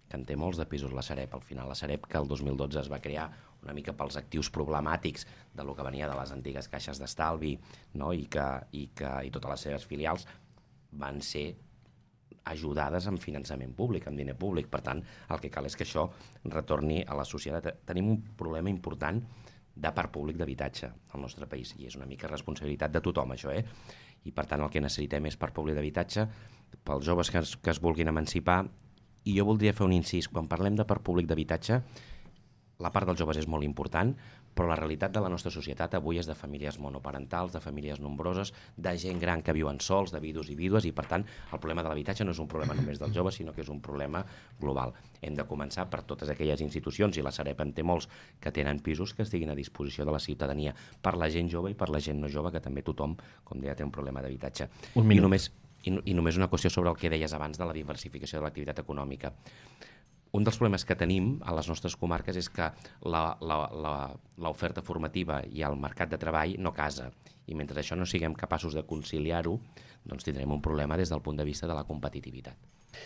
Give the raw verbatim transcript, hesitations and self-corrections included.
que en té molts de pisos la Sareb. Al final la Sareb, que el dos mil dotze es va crear una mica pels actius problemàtics de lo que venia de les antigues caixes d'estalvi, no? I, que, i, que, i totes les seves filials van ser ajudades amb finançament públic, amb diner públic. Per tant, el que cal és que això retorni a la societat. Tenim un problema important de parc públic d'habitatge al nostre país, i és una mica responsabilitat de tothom, això, eh? I per tant el que necessitem és parc públic d'habitatge pels joves que es, que es vulguin emancipar. I jo voldria fer un incís. Quan parlem de parc públic d'habitatge, la part dels joves és molt important, però la realitat de la nostra societat avui és de famílies monoparentals, de famílies nombroses, de gent gran que viuen sols, de vidus i vídues, i per tant el problema de l'habitatge no és un problema només dels joves, sinó que és un problema global. Hem de començar per totes aquelles institucions, i la Sareb en té molts, que tenen pisos que estiguin a disposició de la ciutadania, per la gent jove i per la gent no jove, que també tothom, com deia, té un problema d'habitatge. I només, i, i només una qüestió sobre el que deies abans de la diversificació de l'activitat econòmica. Un dels problemes que tenim a les nostres comarques és que l'oferta formativa i el mercat de treball no casa, i mentre això no siguem capaços de conciliar-ho, doncs tindrem un problema des del punt de vista de la competitivitat.